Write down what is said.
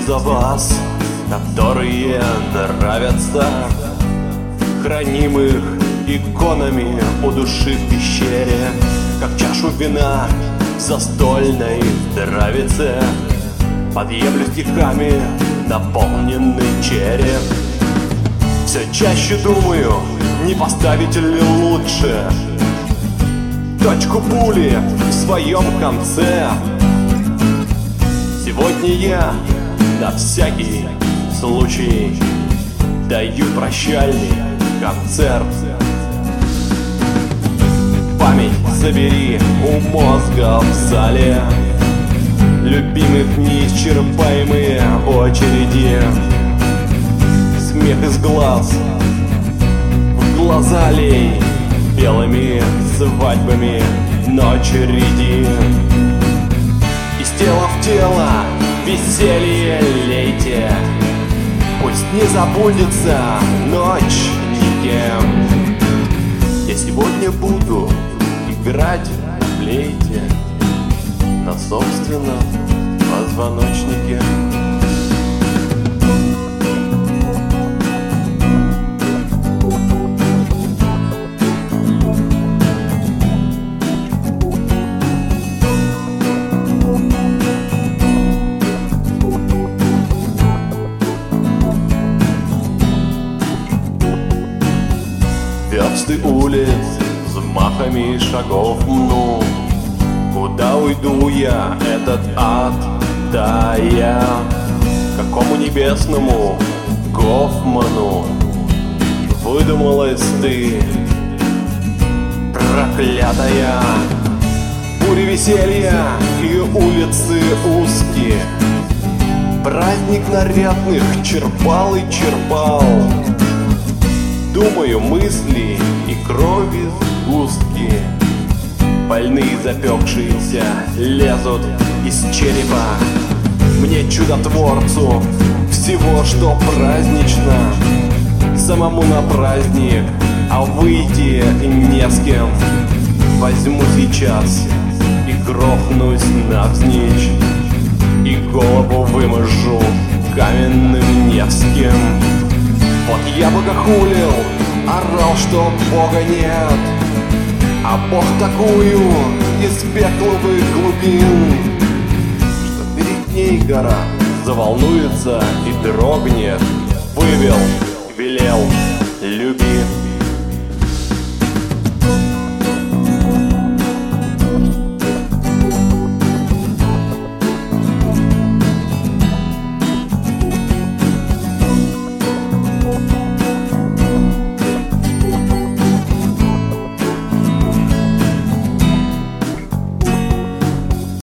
за вас, которые нравятся. Храним их иконами у души в пещере, как чашу вина в застольной здравице. Подъемлю стихами наполненный череп. Все чаще думаю, не поставить ли лучше точку пули в своем конце. Сегодня я на всякий случай даю прощальный концерт. Память забери у мозга в зале, любимых неисчерпаемые очереди. Смех из глаз в глаза лей, белыми свадьбами ночь ряди. Из тела в тело веселье лейте, пусть не забудется ночь никем. Я сегодня буду играть в флейте на собственном позвоночнике. Версты улиц взмахами шагов мну. Куда уйду я, этот ад? Да я какому небесному Гофману выдумалась ты, проклятая? Буря веселья и улицы узкие, праздник нарядных черпал и черпал. Думаю, мысли и крови сгустки, больные запекшиеся лезут из черепа. Мне, чудотворцу, всего, что празднично, самому на праздник, а выйти не с кем. Возьму сейчас и грохнусь навзничь, и голову выможу каменным Невским. Вот я богохулил, орал, что Бога нет, а Бог такую из пекловых глубин, что перед ней гора заволнуется и дрогнет. Вывел, велел, люби.